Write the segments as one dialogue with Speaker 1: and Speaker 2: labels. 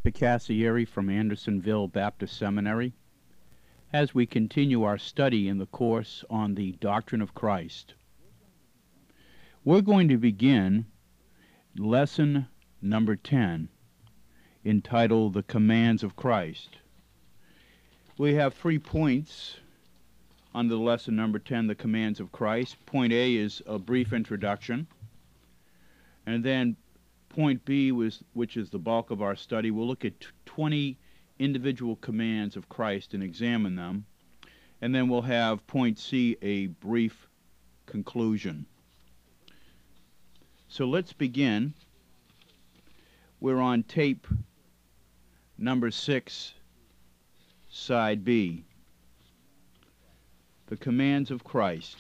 Speaker 1: Picassieri from Andersonville Baptist Seminary, as we continue our study in the course on the doctrine of Christ. We're going to begin lesson number 10, entitled The Commands of Christ. We have 3 points under lesson number 10, The Commands of Christ. Point A is a brief introduction, and then Point B, which is the bulk of our study, we'll look at 20 individual commands of Christ and examine them. And then we'll have Point C, a brief conclusion. So let's begin. We're on tape number 6, side B. The Commands of Christ.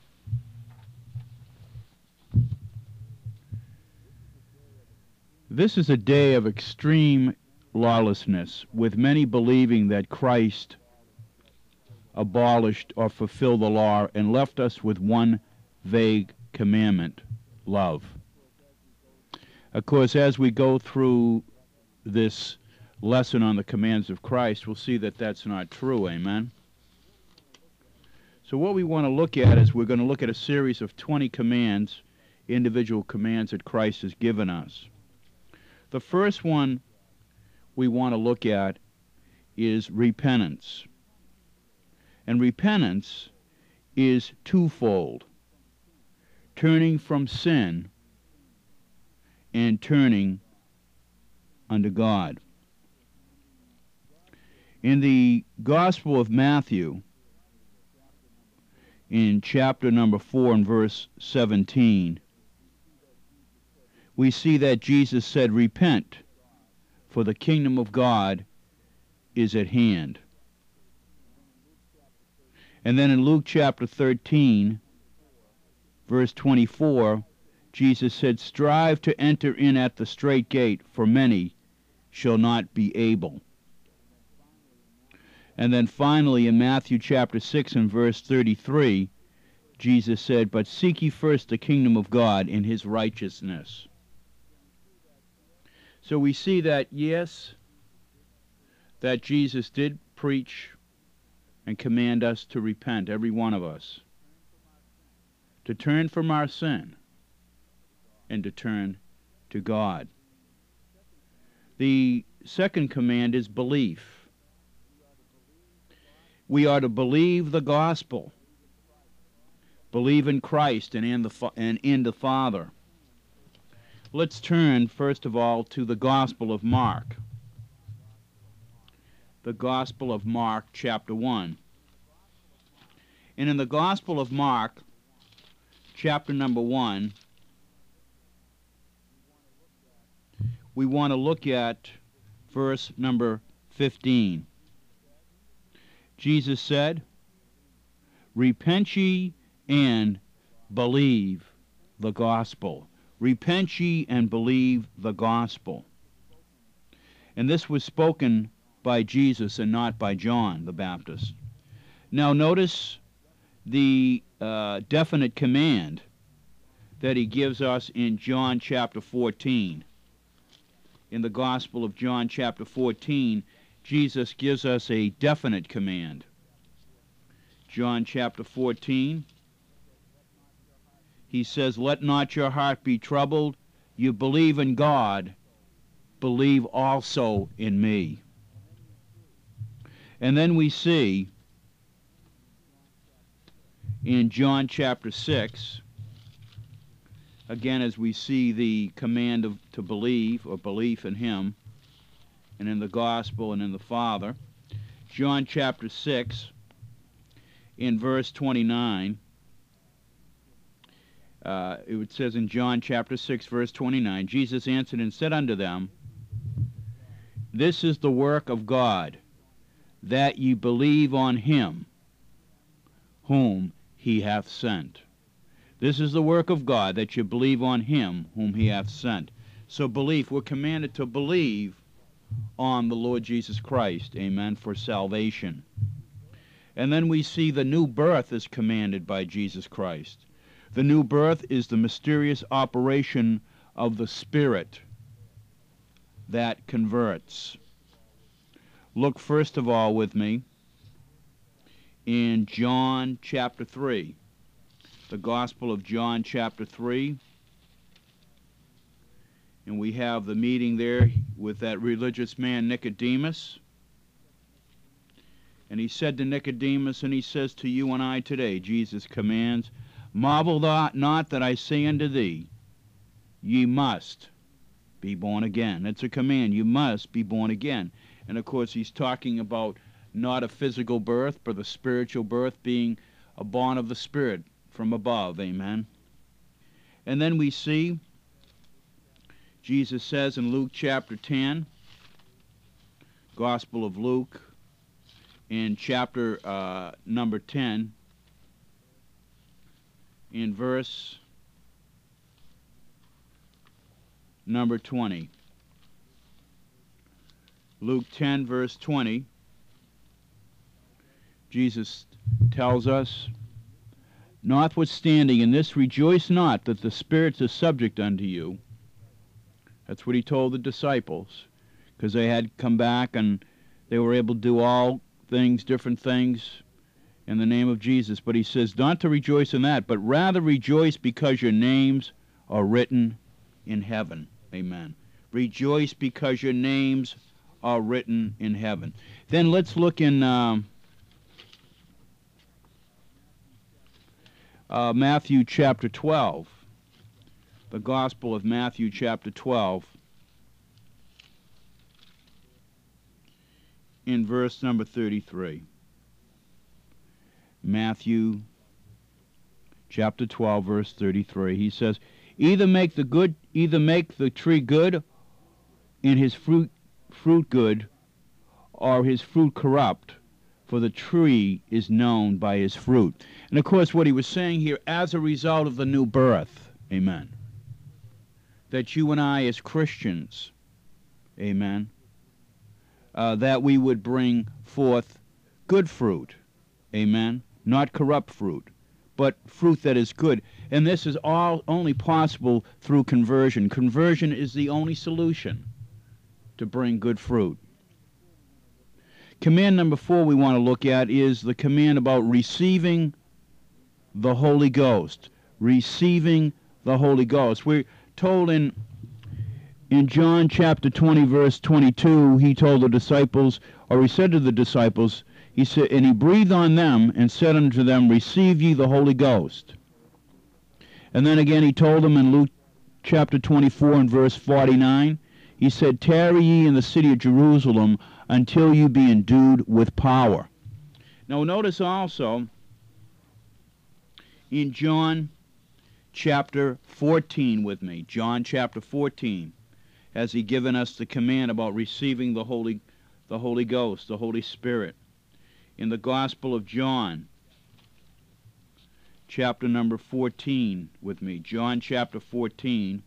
Speaker 1: This is a day of extreme lawlessness, with many believing that Christ abolished or fulfilled the law and left us with one vague commandment, love. Of course, as we go through this lesson on the commands of Christ, we'll see that that's not true, amen? So what we want to look at is we're going to look at a series of 20 commands, individual commands that Christ has given us. The first one we want to look at is repentance. And repentance is twofold: turning from sin and turning unto God. In the Gospel of Matthew, in chapter number 4 and verse 17, we see that Jesus said, "Repent, for the kingdom of God is at hand." And then in Luke chapter 13, verse 24, Jesus said, "Strive to enter in at the strait gate, for many shall not be able." And then finally in Matthew chapter 6 and verse 33, Jesus said, "But seek ye first the kingdom of God and his righteousness." So we see that, yes, that Jesus did preach and command us to repent, every one of us, to turn from our sin and to turn to God. The second command is belief. We are to believe the gospel, believe in Christ and in the Father. Let's turn, first of all, to the Gospel of Mark. The Gospel of Mark, chapter 1. And in the Gospel of Mark, chapter number 1, we want to look at verse number 15. Jesus said, "Repent ye and believe the gospel." Repent ye and believe the gospel. And this was spoken by Jesus and not by John the Baptist. Now notice the definite command that he gives us in John chapter 14. In the Gospel of John chapter 14, Jesus gives us a definite command. John chapter 14, he says, "Let not your heart be troubled. You believe in God, believe also in me." And then we see in John chapter 6, again as we see the command to believe, or belief in him, and in the gospel and in the Father. John chapter 6, in verse 29, it says in John chapter 6, verse 29, Jesus answered and said unto them, "This is the work of God, that ye believe on him whom he hath sent." This is the work of God, that you believe on him whom he hath sent. So belief, we're commanded to believe on the Lord Jesus Christ, amen, for salvation. And then we see the new birth is commanded by Jesus Christ. The new birth is the mysterious operation of the Spirit that converts. Look first of all with me in John chapter 3, the Gospel of John chapter 3, and we have the meeting there with that religious man Nicodemus. And he said to Nicodemus, and he says to you and I today, Jesus commands, marvel not that I say unto thee, ye must be born again. It's a command. You must be born again. And of course he's talking about not a physical birth, but the spiritual birth, being a born of the Spirit from above. Amen. And then we see Jesus says in Luke chapter 10, Gospel of Luke, in chapter number 10, in verse number 20. Luke 10, verse 20, Jesus tells us, notwithstanding in this rejoice not that the spirits are subject unto you. That's what he told the disciples, because they had come back and they were able to do all things, different things, in the name of Jesus. But he says not to rejoice in that, but rather rejoice because your names are written in heaven. Amen. Rejoice because your names are written in heaven. Then let's look in Matthew chapter 12, the Gospel of Matthew chapter 12, in verse number 33. Matthew chapter 12, verse 33. He says, either make the tree good and his fruit good, or his fruit corrupt, for the tree is known by his fruit. And of course what he was saying here, as a result of the new birth, amen, that you and I as Christians, amen, that we would bring forth good fruit, amen, not corrupt fruit, but fruit that is good. And this is all only possible through conversion. Conversion is the only solution to bring good fruit. Command number 4 we want to look at is the command about receiving the Holy Ghost. Receiving the Holy Ghost. We're told in John chapter 20, verse 22, he told the disciples, or he said to the disciples, he said, and he breathed on them and said unto them, receive ye the Holy Ghost. And then again he told them in Luke chapter 24 and verse 49, he said, tarry ye in the city of Jerusalem until you be endued with power. Now notice also in John chapter 14 with me, John chapter 14, has he given us the command about receiving the Holy Ghost, the Holy Spirit. In the Gospel of John, chapter number 14 with me, John chapter 14,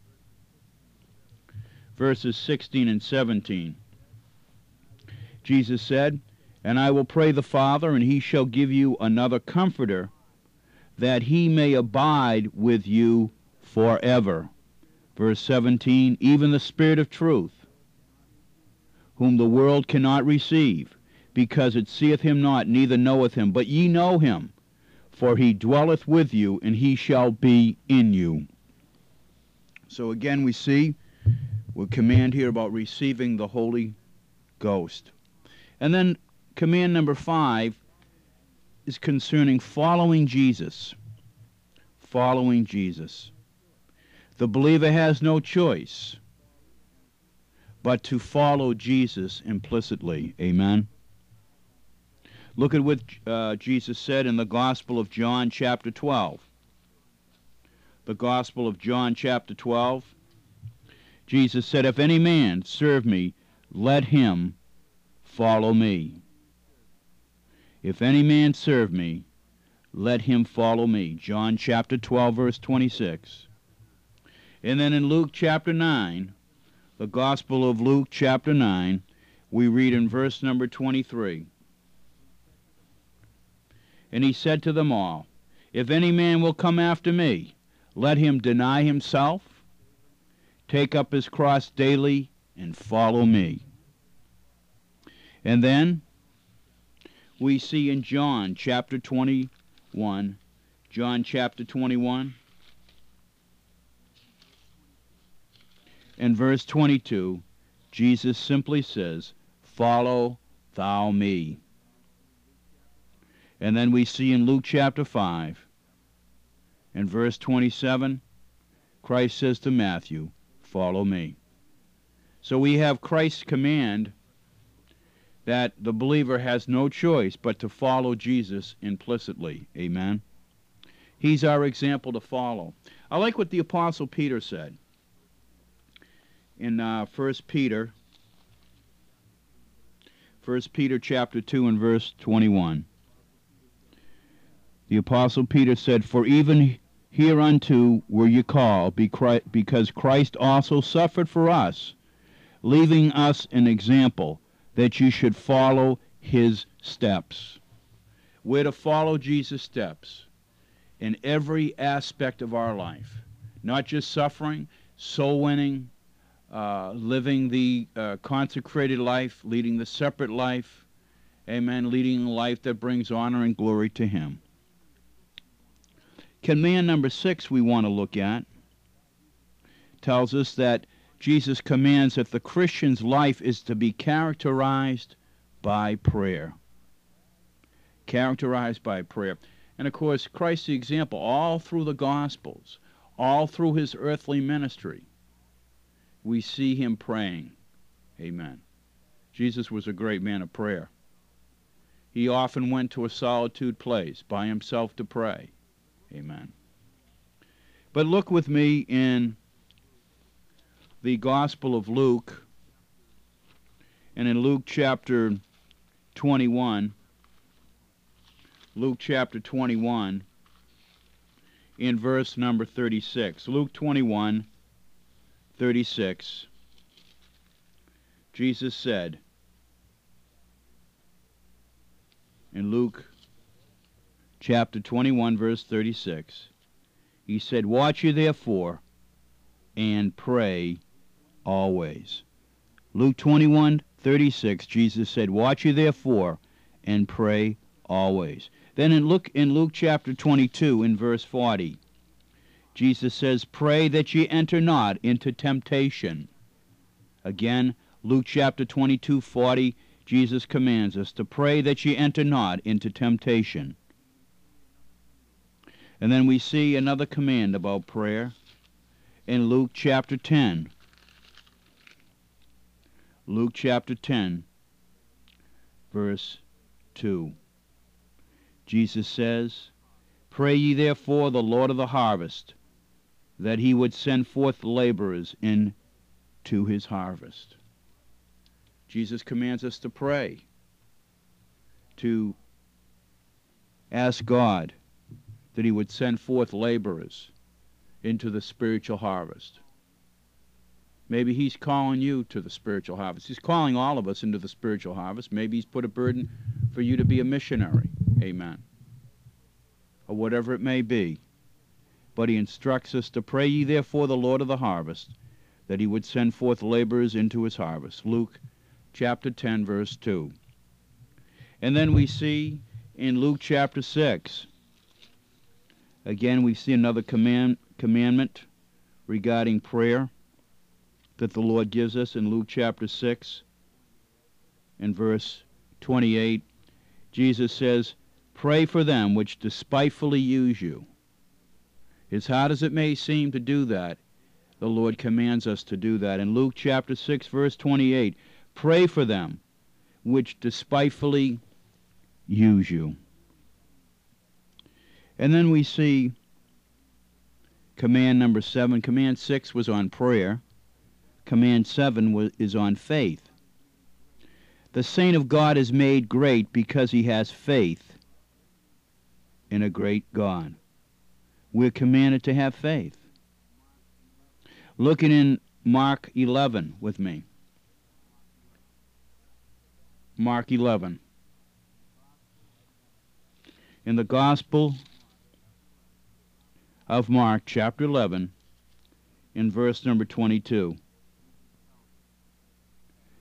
Speaker 1: verses 16 and 17. Jesus said, and I will pray the Father, and he shall give you another Comforter, that he may abide with you forever. Verse 17, even the Spirit of truth, whom the world cannot receive, because it seeth him not, neither knoweth him. But ye know him, for he dwelleth with you, and he shall be in you. So again we see, we command here about receiving the Holy Ghost. And then command number 5 is concerning following Jesus. Following Jesus. The believer has no choice but to follow Jesus implicitly. Amen. Look at what Jesus said in the Gospel of John chapter 12. The Gospel of John chapter 12. Jesus said, if any man serve me, let him follow me. If any man serve me, let him follow me. John chapter 12, verse 26. And then in Luke chapter 9, the Gospel of Luke chapter 9, we read in verse number 23. And he said to them all, if any man will come after me, let him deny himself, take up his cross daily, and follow me. And then we see in John chapter 21, John chapter 21, and verse 22, Jesus simply says, "Follow thou me." And then we see in Luke chapter 5, and verse 27, Christ says to Matthew, "Follow me." So we have Christ's command that the believer has no choice but to follow Jesus implicitly. Amen. He's our example to follow. I like what the Apostle Peter said in 1 Peter chapter 2 and verse 21. The Apostle Peter said, "For even hereunto were ye called, because Christ also suffered for us, leaving us an example, that you should follow his steps." We're to follow Jesus' steps in every aspect of our life, not just suffering, soul winning, living the consecrated life, leading the separate life, amen, leading a life that brings honor and glory to him. Command number 6 we want to look at tells us that Jesus commands that the Christian's life is to be characterized by prayer. Characterized by prayer. And of course, Christ's example all through the Gospels, all through his earthly ministry, we see him praying. Amen. Jesus was a great man of prayer. He often went to a solitude place by himself to pray. Amen. But look with me in the Gospel of Luke, and in Luke chapter 21, Luke chapter 21, in verse number 36. Luke 21, 36. Jesus said in Luke chapter 21, verse 36, he said, "Watch ye therefore, and pray always." Luke 21, 36, Jesus said, "Watch ye therefore, and pray always." Then in Luke chapter 22, in verse 40, Jesus says, "Pray that ye enter not into temptation." Again, Luke chapter 22, 40, Jesus commands us to pray that ye enter not into temptation. And then we see another command about prayer in Luke chapter 10. Luke chapter 10, verse 2. Jesus says, "Pray ye therefore the Lord of the harvest, that he would send forth laborers into his harvest." Jesus commands us to pray, to ask God that he would send forth laborers into the spiritual harvest. Maybe he's calling you to the spiritual harvest. He's calling all of us into the spiritual harvest. Maybe he's put a burden for you to be a missionary. Amen. Or whatever it may be. But he instructs us to pray ye therefore the Lord of the harvest, that he would send forth laborers into his harvest. Luke chapter 10, verse 2. And then we see in Luke chapter 6, again we see another commandment regarding prayer that the Lord gives us in Luke chapter 6 and verse 28. Jesus says, "Pray for them which despitefully use you." As hard as it may seem to do that, the Lord commands us to do that. In Luke chapter 6, verse 28, "Pray for them which despitefully use you." And then we see command number 7. Command 6 was on prayer. Command 7 is on faith. The saint of God is made great because he has faith in a great God. We're commanded to have faith. Looking in Mark 11 with me. Mark 11. In the Gospel of Mark, chapter 11, in verse number 22.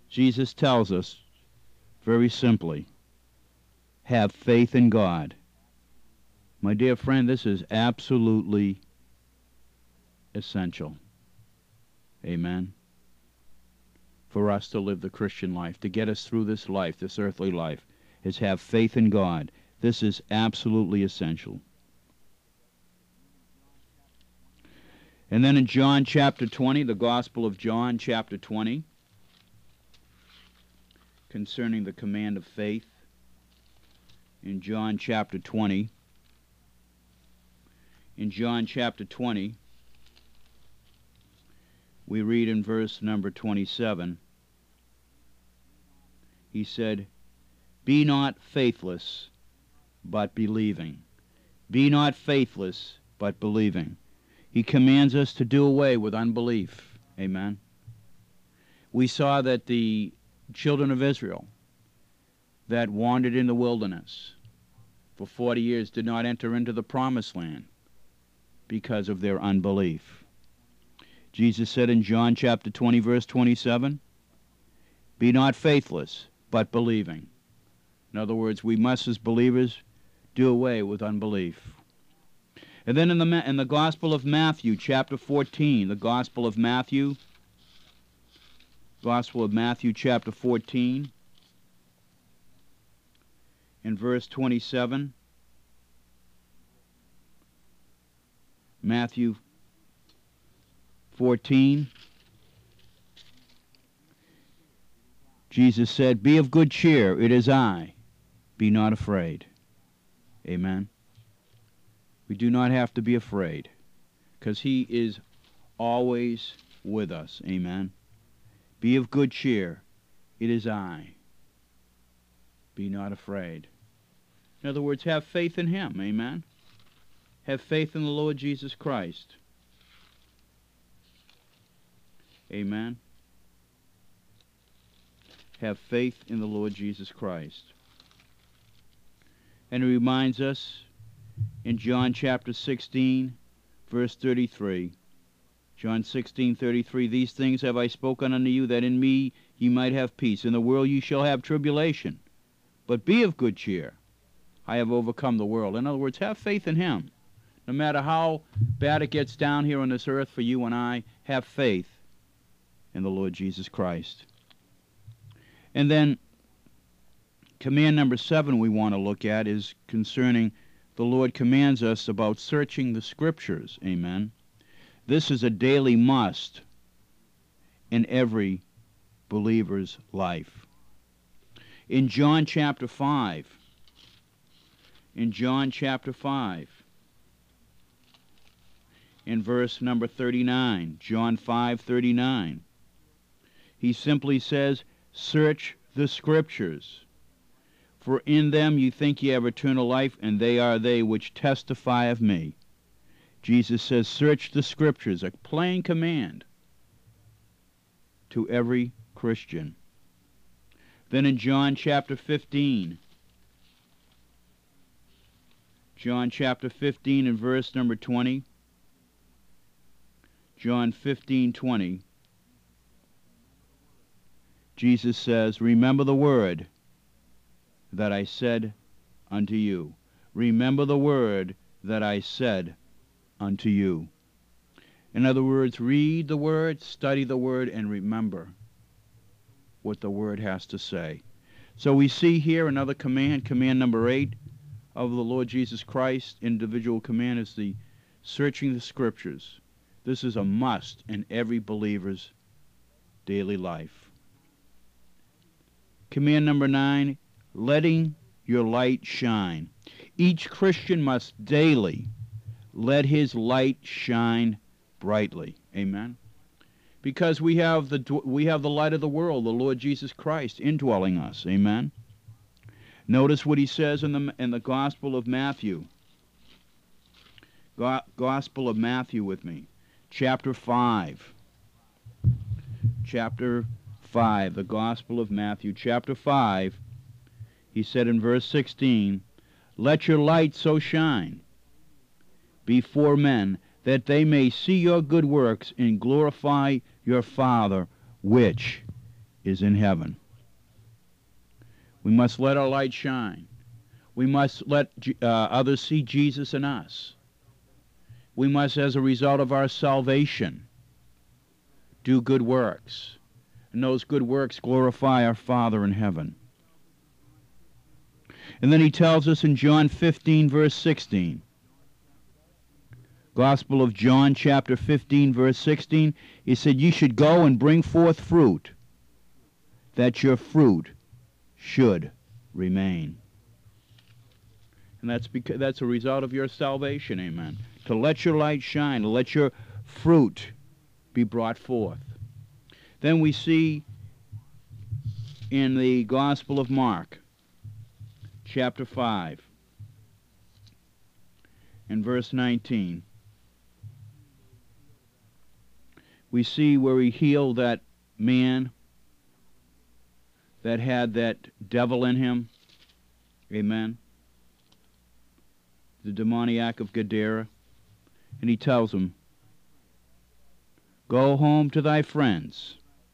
Speaker 1: Jesus tells us very simply, have faith in God. My dear friend, this is absolutely essential. Amen. For us to live the Christian life, to get us through this life, this earthly life, is have faith in God. This is absolutely essential. And then in John chapter 20, the Gospel of John chapter 20, concerning the command of faith, in John chapter 20, we read in verse number 27, he said, be not faithless, but believing. Be not faithless, but believing. He commands us to do away with unbelief. Amen. We saw that the children of Israel that wandered in the wilderness for 40 years did not enter into the promised land because of their unbelief. Jesus said in John chapter 20, verse 27, be not faithless, but believing. In other words, we must as believers do away with unbelief. And then in the Gospel of Matthew, chapter 14, the Gospel of Matthew chapter 14, in verse 27, Matthew 14, Jesus said, be of good cheer, it is I, be not afraid. Amen. We do not have to be afraid, because he is always with us. Amen. Be of good cheer, it is I, be not afraid. In other words, have faith in him. Amen. Have faith in the Lord Jesus Christ. Amen. Have faith in the Lord Jesus Christ. And it reminds us in John chapter 16, verse 33. John 16:33, these things have I spoken unto you, that in me ye might have peace. In the world ye shall have tribulation. But be of good cheer. I have overcome the world. In other words, have faith in him. No matter how bad it gets down here on this earth for you and I, have faith in the Lord Jesus Christ. And then command number 7 we want to look at is concerning the Lord commands us about searching the Scriptures. Amen. This is a daily must in every believer's life. In John chapter 5, in verse number 39, John 5:39, he simply says, search the Scriptures, for in them you think ye have eternal life, and they are they which testify of me. Jesus says, search the Scriptures, a plain command to every Christian. Then in John chapter 15, in verse number 20, John 15:20, Jesus says, remember the word that I said unto you. Remember the word that I said unto you. In other words, read the word, study the word, and remember what the word has to say. So we see here another command, command number 8 of the Lord Jesus Christ. Individual command is the searching the Scriptures. This is a must in every believer's daily life. Command number 9, letting your light shine. Each Christian must daily let his light shine brightly. Amen. Because we have the light of the world, the Lord Jesus Christ, indwelling us. Amen. Notice what he says in the Gospel of Matthew. Gospel of Matthew with me. Chapter 5. The Gospel of Matthew, chapter 5. He said in verse 16, let your light so shine before men, that they may see your good works and glorify your Father which is in heaven. We must let our light shine. We must let others see Jesus in us. We must, as a result of our salvation, do good works. And those good works glorify our Father in heaven. And then he tells us in John 15, verse 16, Gospel of John, chapter 15, verse 16, he said, "You should go and bring forth fruit, that your fruit should remain." And that's a result of your salvation, amen. To let your light shine, to let your fruit be brought forth. Then we see in the Gospel of Mark, chapter 5, and verse 19, we see where he healed that man that had that devil in him, amen, the demoniac of Gadara. And he tells him, "Go home to thy friends.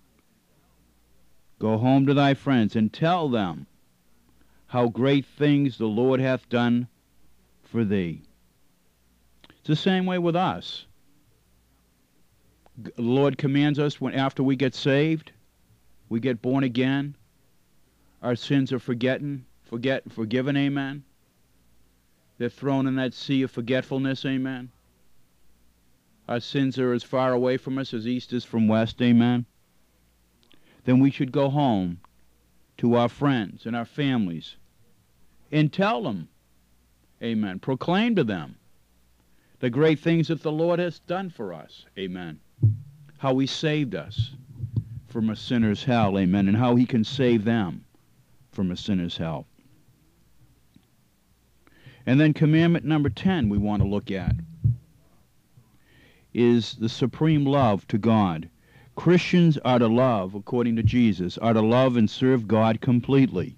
Speaker 1: Go home to thy friends and tell them how great things the Lord hath done for thee." It's the same way with us. The Lord commands us when after we get saved, we get born again, our sins are forgiven, amen. They're thrown in that sea of forgetfulness, amen. Our sins are as far away from us as east is from west, amen. Then we should go home to our friends and our families and tell them, amen, proclaim to them the great things that the Lord has done for us, amen. How he saved us from a sinner's hell, amen, and how he can save them from a sinner's hell. And then commandment number 10 we want to look at is the supreme love to God. Christians are to love, according to Jesus, are to love and serve God completely.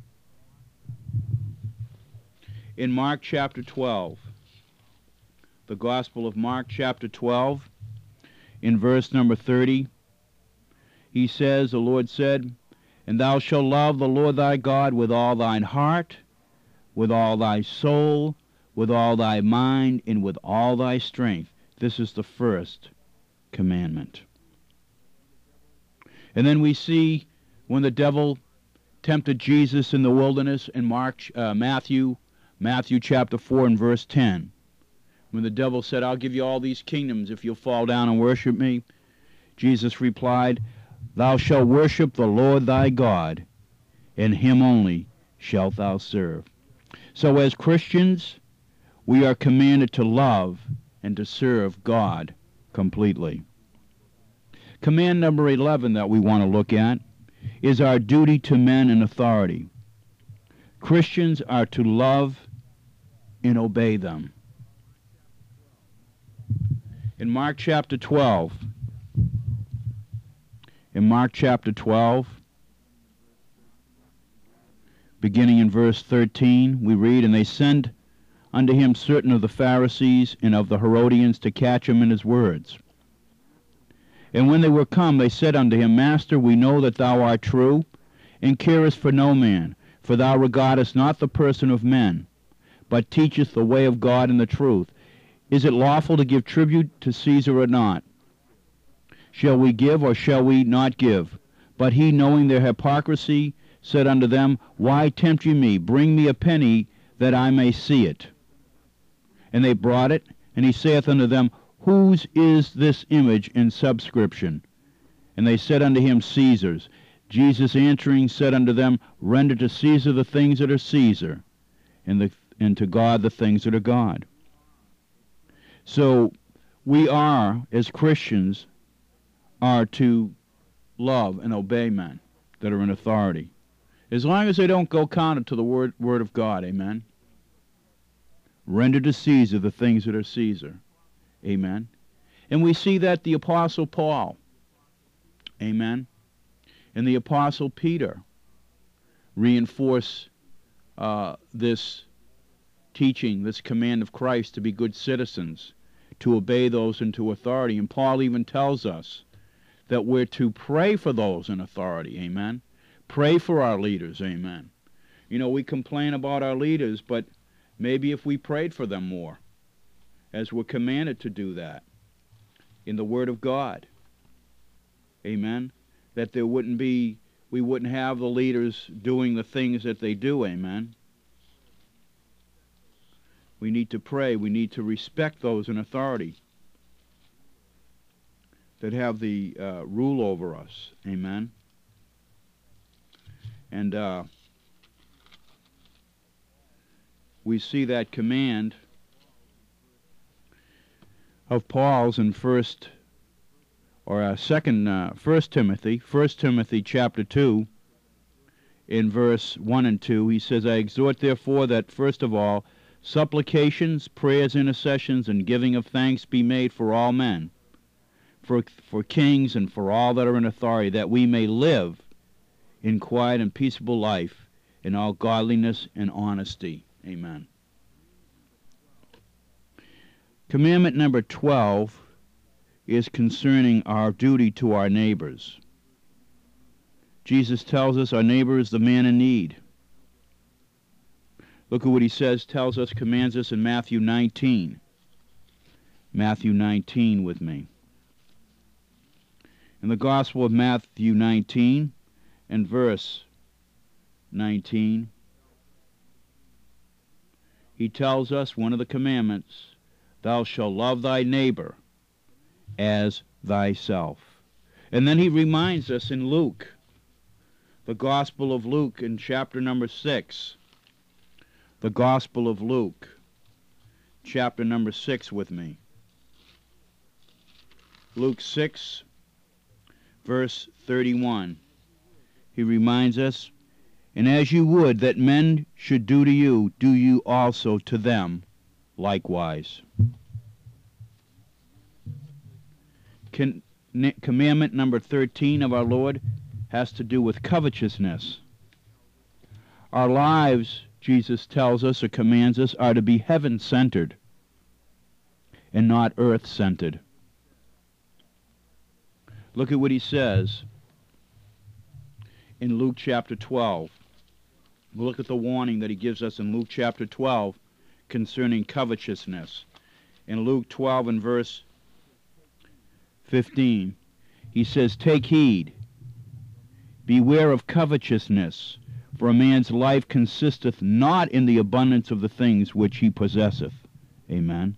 Speaker 1: In Mark chapter 12, the Gospel of Mark chapter 12, in verse number 30, he says, the Lord said, "And thou shalt love the Lord thy God with all thine heart, with all thy soul, with all thy mind, and with all thy strength." This is the first commandment. And then we see when the devil tempted Jesus in the wilderness in Matthew chapter 4 and verse 10. When the devil said, "I'll give you all these kingdoms if you'll fall down and worship me," Jesus replied, "Thou shalt worship the Lord thy God, and him only shalt thou serve." So as Christians, we are commanded to love and to serve God completely. Command number 11 that we want to look at is our duty to men in authority. Christians are to love and obey them. In Mark chapter 12, beginning in verse 13, we read, "And they sent unto him certain of the Pharisees and of the Herodians to catch him in his words. And when they were come, they said unto him, Master, we know that thou art true, and carest for no man, for thou regardest not the person of men, but teachest the way of God in the truth. Is it lawful to give tribute to Caesar or not? Shall we give or shall we not give? But he, knowing their hypocrisy, said unto them, Why tempt ye me? Bring me a penny, that I may see it. And they brought it, and he saith unto them, Whose is this image and subscription? And they said unto him, Caesar's. Jesus answering said unto them, Render to Caesar the things that are Caesar, and to God the things that are God. So we are, as Christians, are to love and obey men that are in authority, as long as they don't go counter to the word of God. Amen. Render to Caesar the things that are Caesar. Amen. And we see that the Apostle Paul, amen, and the Apostle Peter reinforce this teaching, this command of Christ to be good citizens, to obey those into authority. And Paul even tells us that we're to pray for those in authority, amen. Pray for our leaders, amen. You know, we complain about our leaders, but maybe if we prayed for them more, as we're commanded to do that in the Word of God, amen, that we wouldn't have the leaders doing the things that they do, amen. We need to pray. We need to respect those in authority that have the rule over us, amen. And we see that command of Paul's in First Timothy chapter 2, in verse 1 and 2. He says, I exhort therefore that first of all supplications, prayers, intercessions, and giving of thanks be made for all men, for kings and for all that are in authority, that we may live in quiet and peaceable life in all godliness and honesty. Amen. Commandment number 12 is concerning our duty to our neighbors. Jesus tells us our neighbor is the man in need. Look at what he says, tells us, commands us in Matthew 19. Matthew 19 with me. In the Gospel of Matthew 19 and verse 19, he tells us one of the commandments, thou shalt love thy neighbor as thyself. And then he reminds us in Luke, the Gospel of Luke in chapter number 6. The Gospel of Luke, chapter number 6 with me. Luke 6, verse 31. He reminds us, and as you would that men should do to you, do you also to them likewise. Commandment number 13 of our Lord has to do with covetousness. Our lives, Jesus tells us or commands us, are to be heaven-centered and not earth-centered. Look at what he says in Luke chapter 12. Look at the warning that he gives us in Luke chapter 12 concerning covetousness. In Luke 12 and verse 15, he says, take heed, beware of covetousness, for a man's life consisteth not in the abundance of the things which he possesseth. Amen.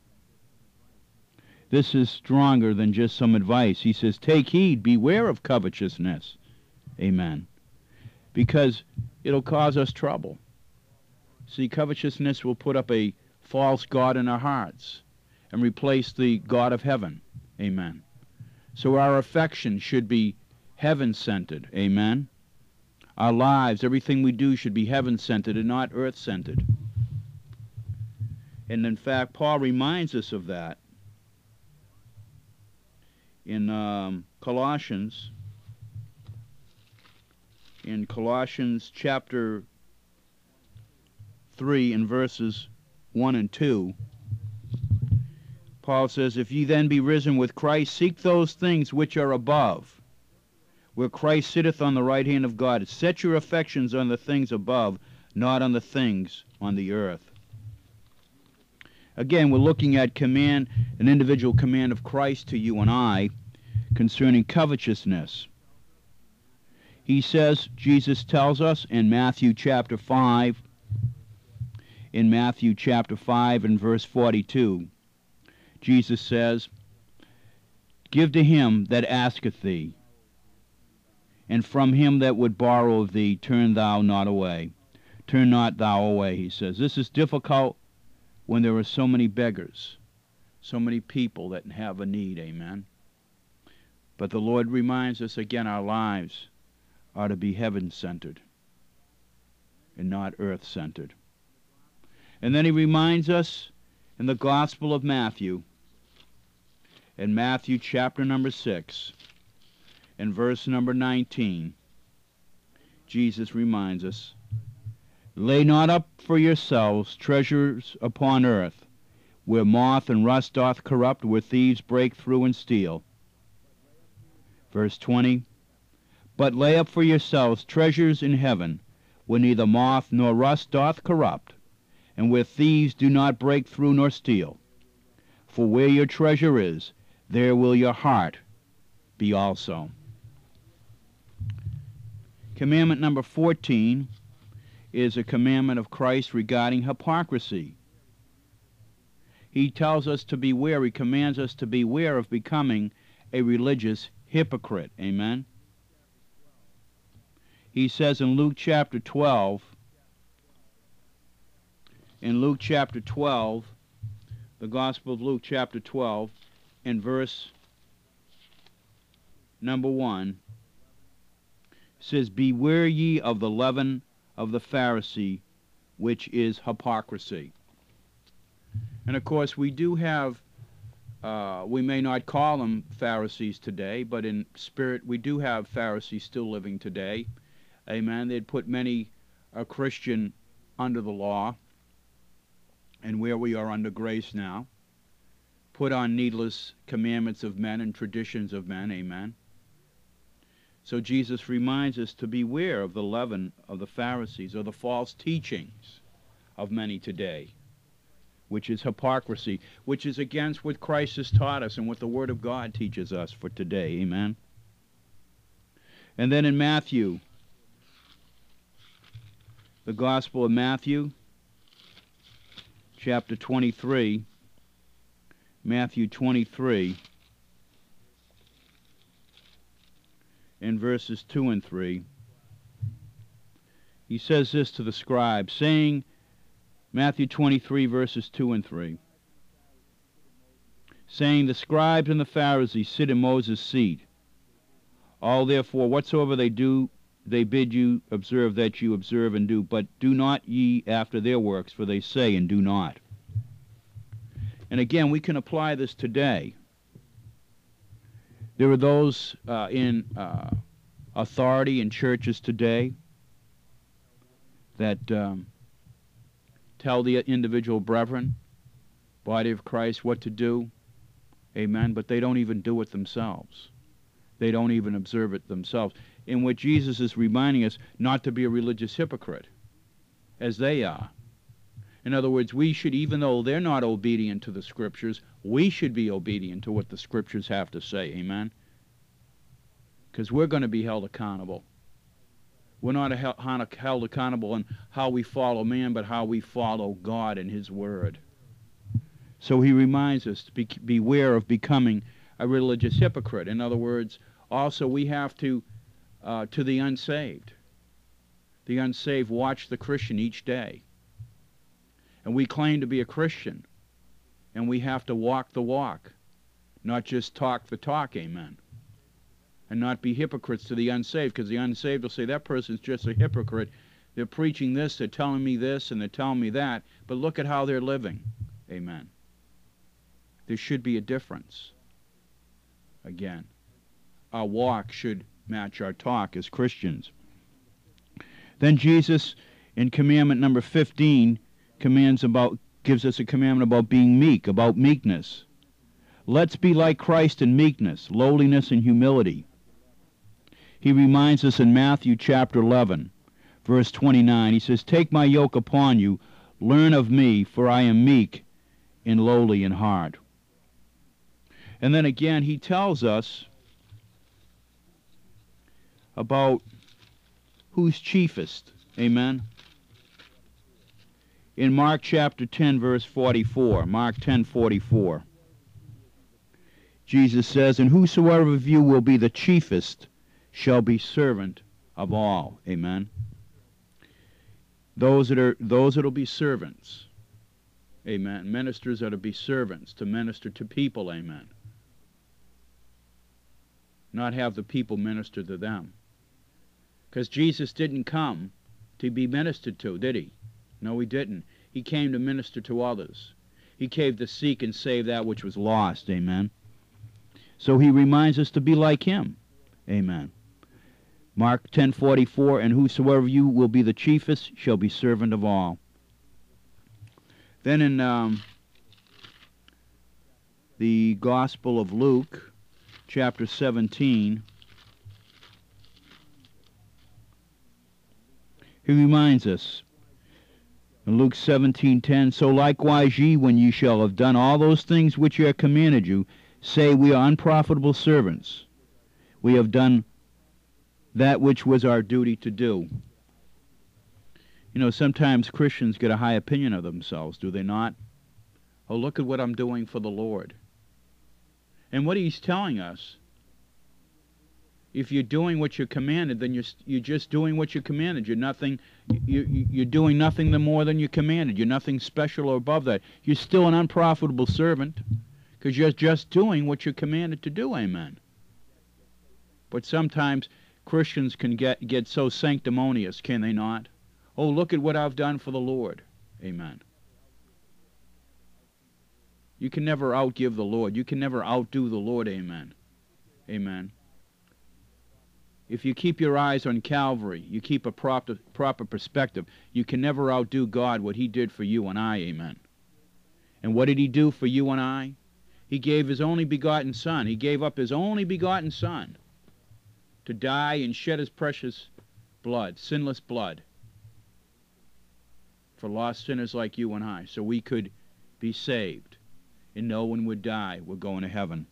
Speaker 1: This is stronger than just some advice. He says, take heed, beware of covetousness. Amen. Because it'll cause us trouble. See, covetousness will put up a false god in our hearts and replace the God of heaven. Amen. So our affection should be heaven-centered. Amen. Our lives, everything we do should be heaven-centered and not earth-centered. And in fact, Paul reminds us of that in Colossians. In Colossians chapter 3 and verses 1 and 2, Paul says, if ye then be risen with Christ, seek those things which are above, where Christ sitteth on the right hand of God. Set your affections on the things above, not on the things on the earth. Again, we're looking at an individual command of Christ to you and I concerning covetousness. He says, Jesus tells us in Matthew chapter 5, and verse 42, Jesus says, give to him that asketh thee, and from him that would borrow of thee, turn not thou away, he says. This is difficult when there are so many beggars, so many people that have a need, amen. But the Lord reminds us again, our lives are to be heaven-centered and not earth-centered. And then he reminds us in the Gospel of Matthew, in Matthew chapter number 6, in verse number 19, Jesus reminds us, lay not up for yourselves treasures upon earth, where moth and rust doth corrupt, where thieves break through and steal. Verse 20, but lay up for yourselves treasures in heaven, where neither moth nor rust doth corrupt, and where thieves do not break through nor steal. For where your treasure is, there will your heart be also. Commandment number 14 is a commandment of Christ regarding hypocrisy. He tells us to beware, he commands us to beware of becoming a religious hypocrite. Amen? He says in Luke chapter 12, the Gospel of Luke chapter 12, in verse number 1, says, beware ye of the leaven of the Pharisee, which is hypocrisy. And of course we do have, we may not call them Pharisees today, but in spirit we do have Pharisees still living today. Amen. They'd put many a Christian under the law, and where we are under grace now, put on needless commandments of men and traditions of men. Amen. So Jesus reminds us to beware of the leaven of the Pharisees, or the false teachings of many today, which is hypocrisy, which is against what Christ has taught us and what the Word of God teaches us for today. Amen. And then in Matthew, the Gospel of Matthew, chapter 23, Matthew 23, in verses 2 and 3, he says this to the scribes, saying, Matthew 23, verses 2 and 3, saying, the scribes and the Pharisees sit in Moses' seat. All therefore, whatsoever they do, they bid you observe, that you observe and do, but do not ye after their works, for they say and do not. And again, we can apply this today. There are those in authority in churches today that tell the individual brethren, body of Christ, what to do. Amen. But they don't even do it themselves. They don't even observe it themselves. In what Jesus is reminding us not to be a religious hypocrite, as they are. In other words, we should, even though they're not obedient to the Scriptures, we should be obedient to what the Scriptures have to say. Amen? Because we're going to be held accountable. We're not held accountable in how we follow man, but how we follow God and His Word. So he reminds us to beware of becoming a religious hypocrite. In other words, also we have to the unsaved. The unsaved watch the Christian each day. And we claim to be a Christian. And we have to walk the walk, not just talk the talk. Amen. And not be hypocrites to the unsaved, because the unsaved will say, that person's just a hypocrite. They're preaching this, they're telling me this, and they're telling me that, but look at how they're living. Amen. There should be a difference. Again, our walk should match our talk as Christians. Then Jesus, in commandment number 15, gives us a commandment about being meek, about meekness. Let's be like Christ in meekness, lowliness, and humility. He reminds us in Matthew chapter 11, verse 29, he says, take my yoke upon you, learn of me, for I am meek and lowly in heart. And then again, he tells us about who's chiefest. Amen. In Mark chapter 10, verse 44, Mark 10:44, Jesus says, and whosoever of you will be the chiefest shall be servant of all. Amen. Those that'll be servants. Amen. Ministers are to be servants, to minister to people. Amen. Not have the people minister to them. Because Jesus didn't come to be ministered to, did he? No, he didn't. He came to minister to others. He came to seek and save that which was lost. Amen. So he reminds us to be like him. Amen. Mark 10:44, and whosoever you will be the chiefest shall be servant of all. Then in the Gospel of Luke, chapter 17, He reminds us in Luke 17:10, so likewise ye, when ye shall have done all those things which I have commanded you, say, we are unprofitable servants. We have done that which was our duty to do. You know, sometimes Christians get a high opinion of themselves, do they not? Oh, look at what I'm doing for the Lord. And what he's telling us, if you're doing what you're commanded, then you're just doing what you're commanded. You're doing nothing more than you're commanded. You're nothing special or above that. You're still an unprofitable servant because you're just doing what you're commanded to do. Amen. But sometimes Christians can get so sanctimonious, can they not? Oh, look at what I've done for the Lord. Amen. You can never outgive the Lord. You can never outdo the Lord. Amen. Amen. If you keep your eyes on Calvary, you keep a proper perspective, you can never outdo God, what he did for you and I. Amen. And what did he do for you and I? He gave his only begotten Son. He gave up his only begotten Son to die and shed his precious blood, sinless blood, for lost sinners like you and I, so we could be saved and no one would die. We're going to heaven.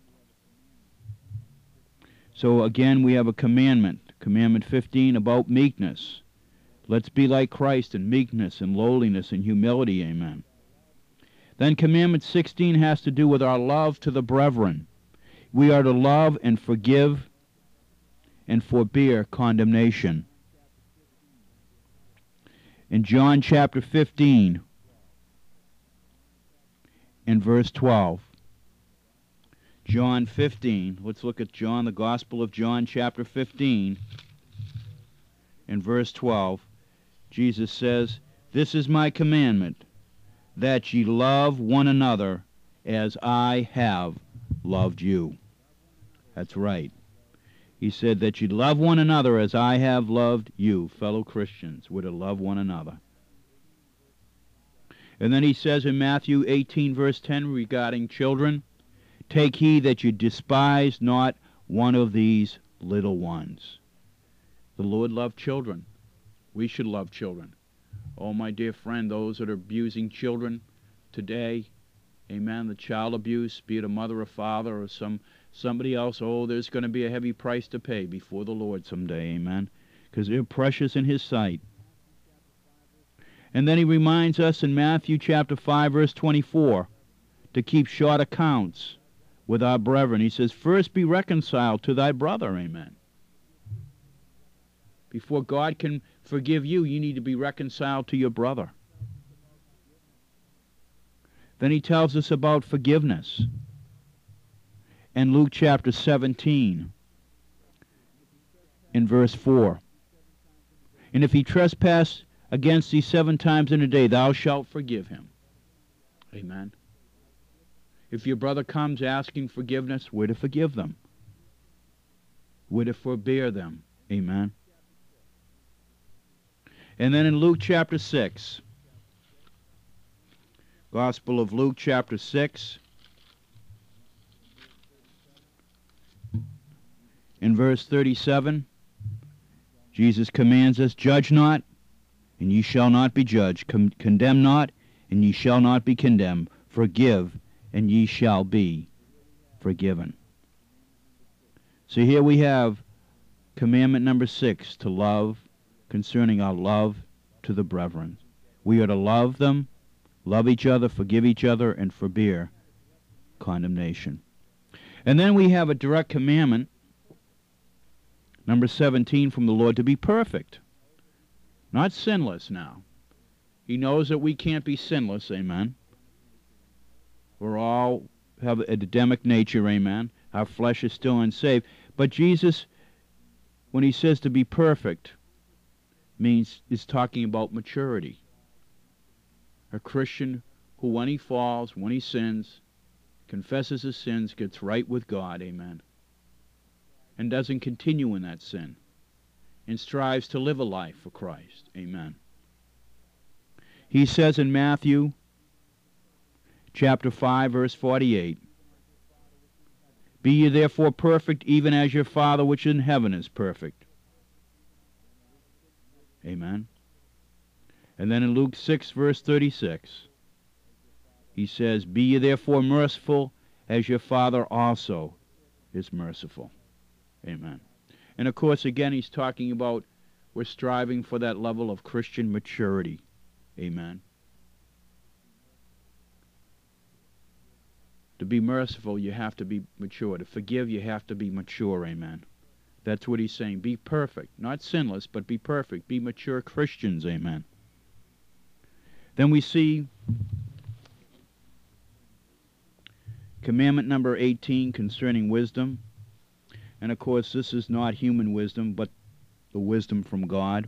Speaker 1: So again, we have a commandment, Commandment 15, about meekness. Let's be like Christ in meekness and lowliness and humility. Amen. Then Commandment 16 has to do with our love to the brethren. We are to love and forgive and forbear condemnation. In John chapter 15, in verse 12, John 15, let's look at John, the Gospel of John chapter 15, in verse 12, Jesus says, this is my commandment, that ye love one another as I have loved you. That's right. He said that you love one another as I have loved you, fellow Christians. We're to love one another. And then he says in Matthew 18, verse 10, regarding children, take heed that you despise not one of these little ones. The Lord loved children. We should love children. Oh, my dear friend, those that are abusing children today, amen, the child abuse, be it a mother or father or somebody else, oh, there's going to be a heavy price to pay before the Lord someday, amen, because they're precious in his sight. And then he reminds us in Matthew chapter 5, verse 24, to keep short accounts with our brethren. He says, first be reconciled to thy brother, amen. Before God can forgive you, you need to be reconciled to your brother. Then he tells us about forgiveness in Luke chapter 17, in verse 4. And if he trespass against thee 7 times in a day, thou shalt forgive him. Amen. If your brother comes asking forgiveness, we're to forgive them. We're to forbear them. Amen. And then in Luke chapter 6, Gospel of Luke chapter 6, in verse 37, Jesus commands us, judge not, and ye shall not be judged. Condemn not, and ye shall not be condemned. Forgive, and ye shall be forgiven. So here we have commandment number 6, to love, concerning our love to the brethren. We are to love them, love each other, forgive each other, and forbear condemnation. And then we have a direct commandment, number 17, from the Lord, to be perfect. Not sinless now. He knows that we can't be sinless, amen. We're all have an Adamic nature, amen. Our flesh is still unsaved. But Jesus, when he says to be perfect, is talking about maturity. A Christian who, when he falls, when he sins, confesses his sins, gets right with God, amen, and doesn't continue in that sin, and strives to live a life for Christ, amen. He says in Matthew chapter 5, verse 48, be ye therefore perfect, even as your Father which is in heaven is perfect. Amen. And then in Luke 6, verse 36, he says, "Be ye therefore merciful, as your Father also is merciful." Amen. And of course, again, he's talking about we're striving for that level of Christian maturity. Amen. To be merciful, you have to be mature. To forgive, you have to be mature. Amen. That's what he's saying. Be perfect. Not sinless, but be perfect. Be mature Christians. Amen. Then we see commandment number 18 concerning wisdom. And of course, this is not human wisdom, but the wisdom from God.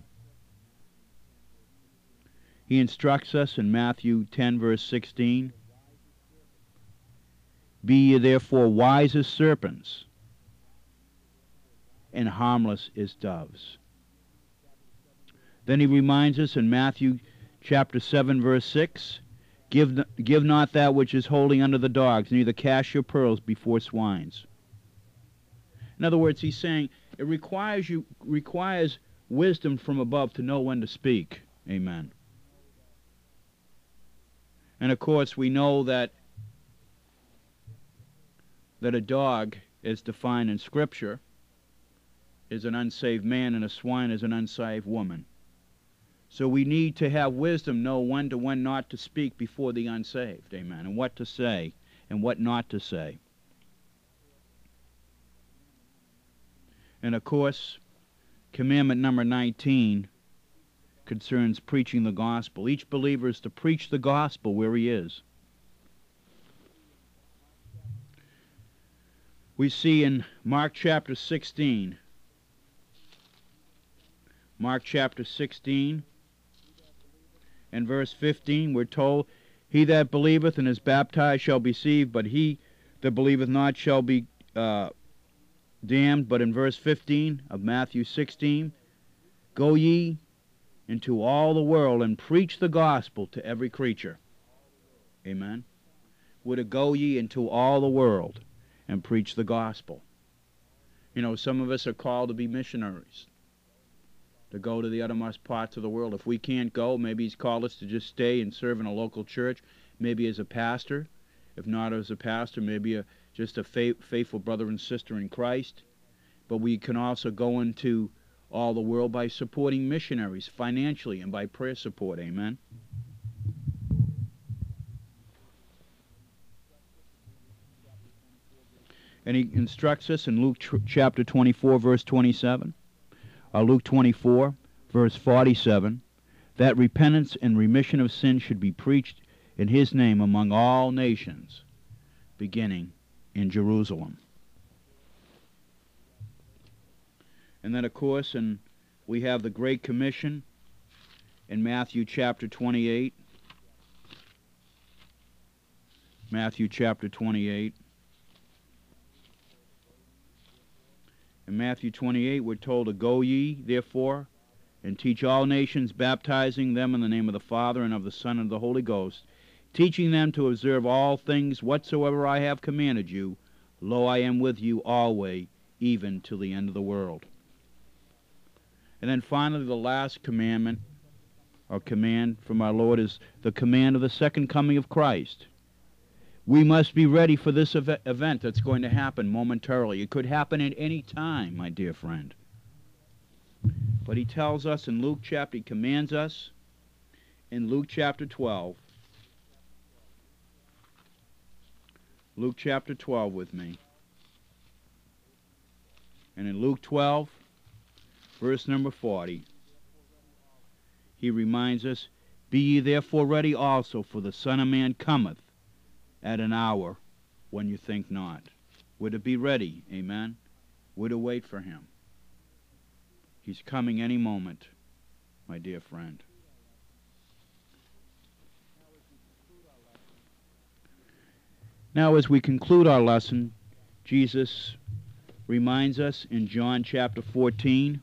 Speaker 1: He instructs us in Matthew 10, verse 16, "Be ye therefore wise as serpents, and harmless as doves." Then he reminds us in Matthew chapter 7, verse 6, Give not that which is holding unto the dogs, neither cast your pearls before swines." In other words, he's saying it requires wisdom from above to know when to speak. Amen. And of course, we know that a dog, as defined in Scripture, is an unsaved man, and a swine is an unsaved woman. So we need to have wisdom, know when not to speak before the unsaved. Amen. And what to say and what not to say. And of course, commandment number 19 concerns preaching the gospel. Each believer is to preach the gospel where he is. We see in Mark chapter 16, and verse 15, we're told, "He that believeth and is baptized shall be saved, but he that believeth not shall be damned." But in verse 15 of Matthew 16, "Go ye into all the world and preach the gospel to every creature." Amen. We're to go ye into all the world and preach the gospel. You know, some of us are called to be missionaries, to go to the uttermost parts of the world. If we can't go, maybe he's called us to just stay and serve in a local church, maybe as a pastor. If not as a pastor, maybe just a faithful brother and sister in Christ. But we can also go into all the world by supporting missionaries financially and by prayer support. Amen. And he instructs us in Luke chapter 24, verse 27. Luke 24, verse 47, that repentance and remission of sin should be preached in his name among all nations, beginning in Jerusalem. And then, of course, we have the Great Commission in Matthew chapter 28. Matthew chapter 28. In Matthew 28, we're told to go ye, therefore, and teach all nations, baptizing them in the name of the Father, and of the Son, and of the Holy Ghost, teaching them to observe all things whatsoever I have commanded you. Lo, I am with you always, even till the end of the world. And then finally, the last commandment, or command from our Lord, is the command of the second coming of Christ. We must be ready for this event that's going to happen momentarily. It could happen at any time, my dear friend. But he tells us in Luke chapter, he commands us in Luke chapter 12. Luke chapter 12 with me. And in Luke 12, verse number 40, he reminds us, "Be ye therefore ready also, for the Son of Man cometh at an hour when you think not." We're to be ready, amen? We're to wait for him. He's coming any moment, my dear friend. Now, as we conclude our lesson, Jesus reminds us in John chapter 14,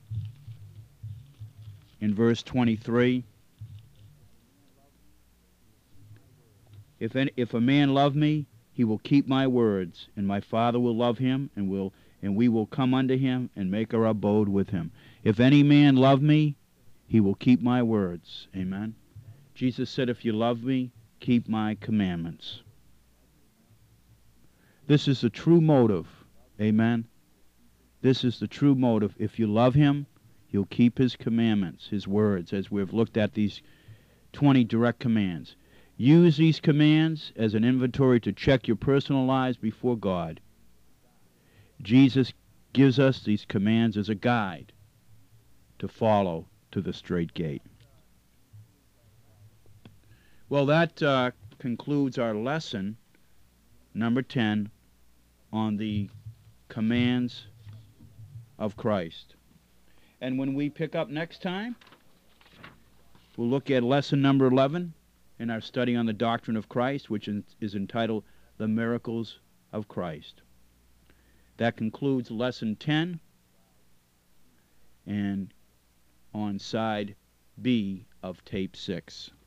Speaker 1: in verse 23, If a man love me, he will keep my words, and my Father will love him, and we will come unto him and make our abode with him. If any man love me, He will keep my words. Amen. Jesus said, if you love me, keep my commandments. This is the true motive. Amen. This is the true motive. If you love him, you'll keep his commandments, his words, as we've looked at these 20 direct commands. Use these commands as an inventory to check your personal lives before God. Jesus gives us these commands as a guide to follow to the straight gate. Well, that concludes our lesson, number 10, on the commands of Christ. And when we pick up next time, we'll look at lesson number 11 in our study on the doctrine of Christ, which is entitled The Miracles of Christ. That concludes lesson 10, and on side B of tape 6.